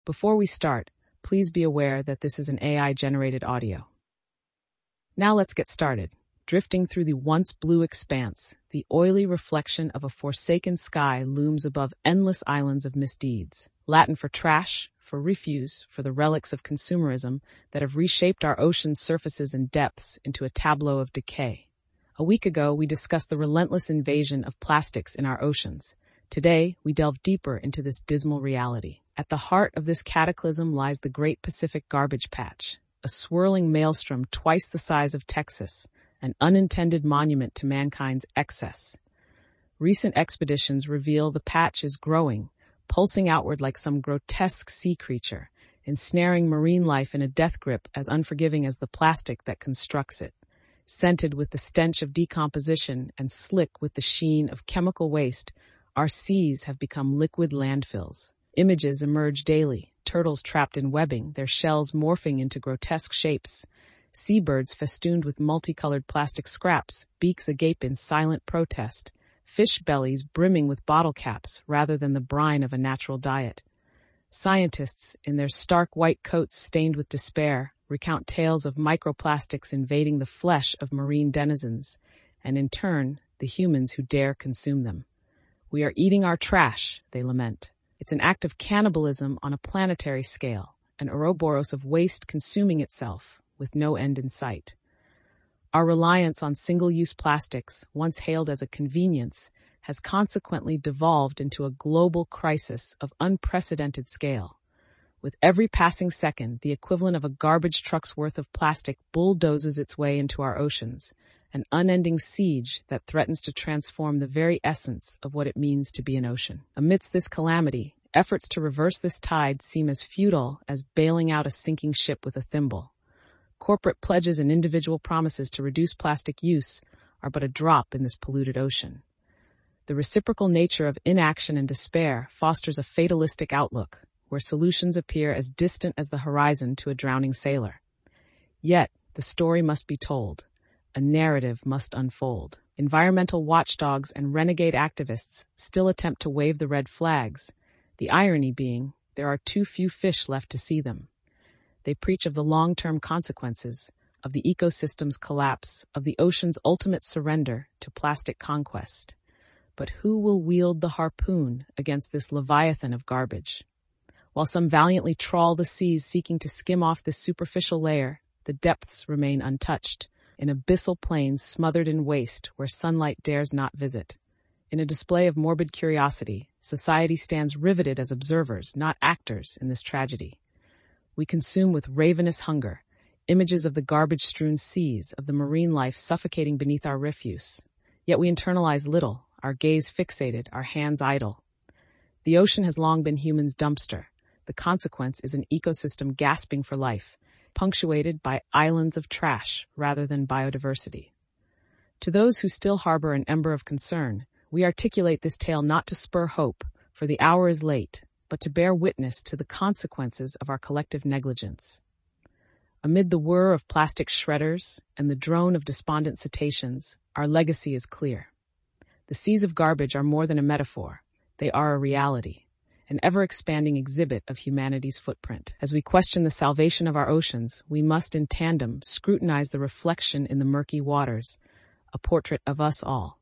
Before we start, please be aware that this is an AI-generated audio. Now let's get started. Drifting through the once blue expanse, the oily reflection of a forsaken sky looms above endless islands of misdeeds. Latin for trash, for refuse, for the relics of consumerism that have reshaped our ocean's surfaces and depths into a tableau of decay. A week ago, we discussed the relentless invasion of plastics in our oceans. Today, we delve deeper into this dismal reality. At the heart of this cataclysm lies the Great Pacific Garbage Patch, a swirling maelstrom twice the size of Texas, an unintended monument to mankind's excess. Recent expeditions reveal the patch is growing, pulsing outward like some grotesque sea creature, ensnaring marine life in a death grip as unforgiving as the plastic that constructs it. Scented with the stench of decomposition and slick with the sheen of chemical waste, our seas have become liquid landfills. Images emerge daily, turtles trapped in webbing, their shells morphing into grotesque shapes. Seabirds festooned with multicolored plastic scraps, beaks agape in silent protest. Fish bellies brimming with bottle caps rather than the brine of a natural diet. Scientists, in their stark white coats stained with despair, recount tales of microplastics invading the flesh of marine denizens, and in turn, the humans who dare consume them. We are eating our trash, they lament. It's an act of cannibalism on a planetary scale, an Ouroboros of waste consuming itself, with no end in sight. Our reliance on single-use plastics, once hailed as a convenience, has consequently devolved into a global crisis of unprecedented scale. With every passing second, the equivalent of a garbage truck's worth of plastic bulldozes its way into our oceans, an unending siege that threatens to transform the very essence of what it means to be an ocean. Amidst this calamity, efforts to reverse this tide seem as futile as bailing out a sinking ship with a thimble. Corporate pledges and individual promises to reduce plastic use are but a drop in this polluted ocean. The reciprocal nature of inaction and despair fosters a fatalistic outlook, where solutions appear as distant as the horizon to a drowning sailor. Yet, the story must be told. A narrative must unfold. Environmental watchdogs and renegade activists still attempt to wave the red flags, the irony being there are too few fish left to see them. They preach of the long-term consequences, of the ecosystem's collapse, of the ocean's ultimate surrender to plastic conquest. But who will wield the harpoon against this leviathan of garbage? While some valiantly trawl the seas seeking to skim off this superficial layer, the depths remain untouched, in abyssal plains smothered in waste where sunlight dares not visit. In a display of morbid curiosity, society stands riveted as observers, not actors, in this tragedy. We consume with ravenous hunger images of the garbage-strewn seas, of the marine life suffocating beneath our refuse. Yet we internalize little, our gaze fixated, our hands idle. The ocean has long been humans' dumpster. The consequence is an ecosystem gasping for life, punctuated by islands of trash rather than biodiversity. To those who still harbor an ember of concern, we articulate this tale not to spur hope, for the hour is late, but to bear witness to the consequences of our collective negligence. Amid the whir of plastic shredders and the drone of despondent cetaceans, our legacy is clear. The seas of garbage are more than a metaphor. They are a reality, an ever-expanding exhibit of humanity's footprint. As we question the salvation of our oceans, we must in tandem scrutinize the reflection in the murky waters, a portrait of us all.